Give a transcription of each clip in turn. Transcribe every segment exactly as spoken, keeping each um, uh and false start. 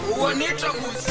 Uonita musi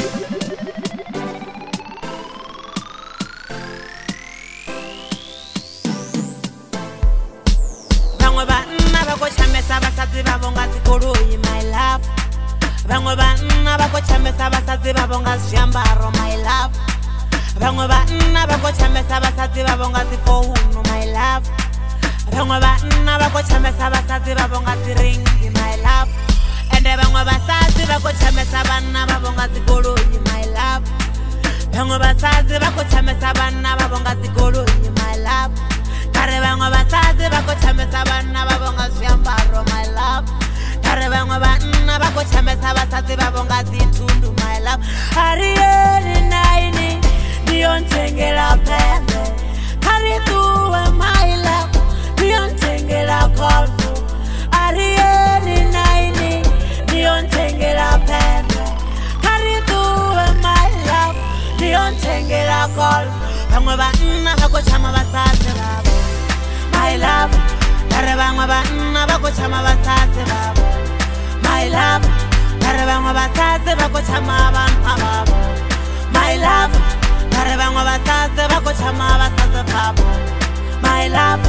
Bangwe banna ba go chamesa basatsi ba bonga zikoloi my love. Bangwe banna ba go chamesa basatsi ba bonga zhiambaro my love. Bangwe banna ba go chamesa basatsi ba bonga zifounu my love. Bangwe banna ba go chamesa basatsi ba bonga ziringi my love. Ende bangwe basatsi ba go chamesa banna ba bonga zikoloi my love. Bangwe basatsi ba go chamesa banna ba bonga zikoloi my love. Kare bangwe basatsi ba go chamesa banna ba bonga zhiambaro my love. Kare bangwe banna ba go chamesa basatsi ba bonga zithundu my love. Arieli naini Niyonthengela pembe Kari tuwe my love Niyonthengela golfu Arieli naini Niyonthengela pembe Kari tuwe my love Niyonthengela golfu Bangwe banna bako chama basase babo my love. Kare bangwe banna bako chama basase babo my love. Kare bangwe basase bako chama banna babo my love. Kare bangwe basase bako chama basase babo my love.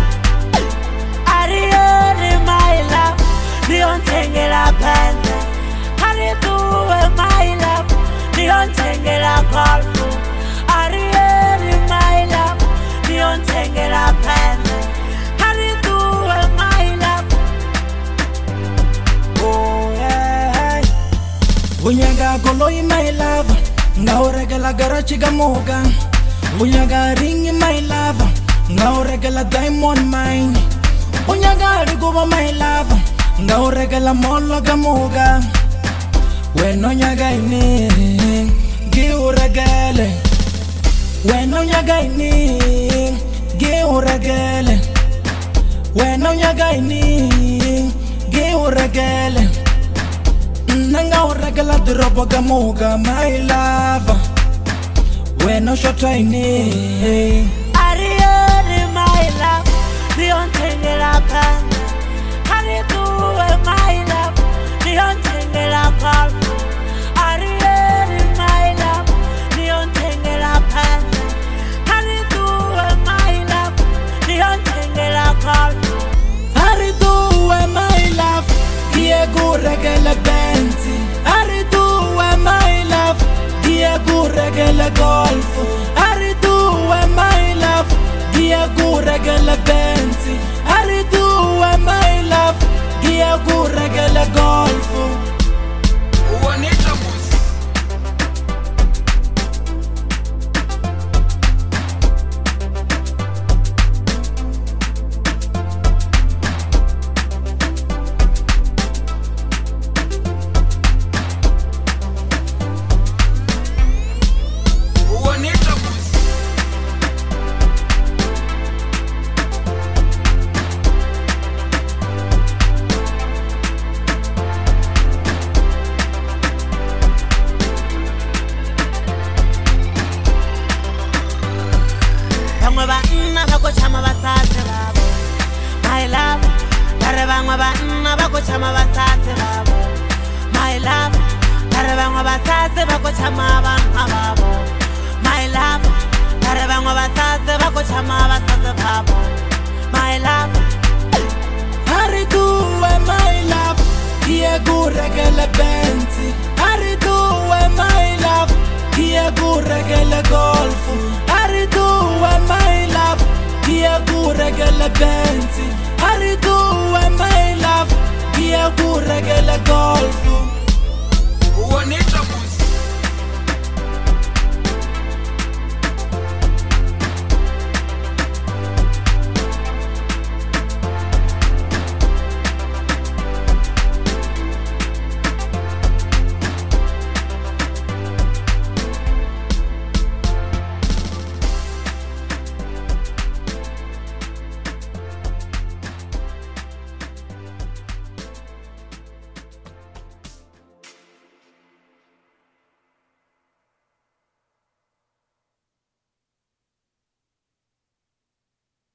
Arieli my love Niyonthengela pembe Kari tuwe my love Niyonthengela golfu Arieli my love Niyonthengela pembe Kari tuwe my love. Oh yeah. Unyaga goloi my love Ngauregela garachi gamoga Unyaga ringi my love Ngauregela diamond mine Unyaga rigoba my love Ngauregela molo gamoga Weno nyaga ini Giuregele Weno nyaga ini Giuregele Weno nyaga ini Giuregele Nanga uregela drobo gamoga my love Weno shota ini Arieli my love Niyonthengela pembe Kari tuwe my love Niyonthengela golfu Arieli my love Niyonthengela pembe Kari tuwe my love Niyonthengela golfu Ari tuwe my love Diego regele benzi Ari tuwe my love Diego regele golfu Ari tuwe my love Diego regele benzi Ari tuwe my love Diego regele golfu Uonita musi Uonita musi Bangwe banna bako chama basase babo my love. Kare bangwe banna bako chama basase babo my love. Kare bangwe basase bako chama banna babo my love. Kare bangwe basase bako chama basase babo my love. Ari tuwe my love Diego regele benzi Ari tuwe my love Diego regele golfu Ari tuwe my love Diego regele benzi Ari tuwe my love Diego regele golfu